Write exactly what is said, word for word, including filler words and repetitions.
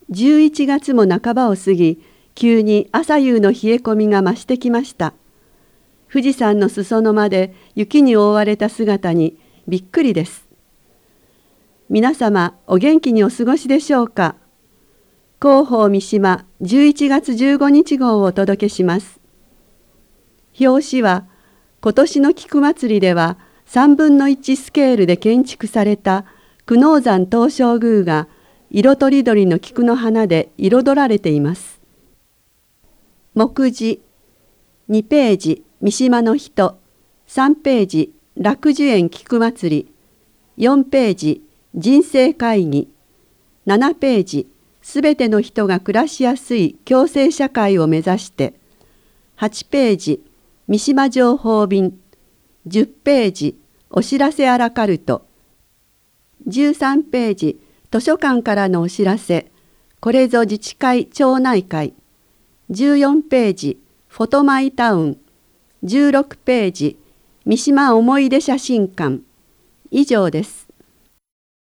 じゅういちがつも半ばを過ぎ、急に朝夕の冷え込みが増してきました。富士山の裾野まで雪に覆われた姿にびっくりです。皆様お元気にお過ごしでしょうか。広報三島じゅういちがつじゅうごにち号をお届けします。表紙は今年の菊祭りではさんぶんのいちスケールで建築された久能山東照宮が色とりどりの菊の花で彩られています。目次にページ三島の人、さんページ楽寿園菊祭り、よんページ人生会議、ななページすべての人が暮らしやすい共生社会を目指して、はちページ三島情報便、じゅっページお知らせアラカルト、じゅうさんページ図書館からのお知らせ、これぞ自治会町内会、じゅうよんページフォトマイタウン、じゅうろくページ三島思い出写真館、以上です。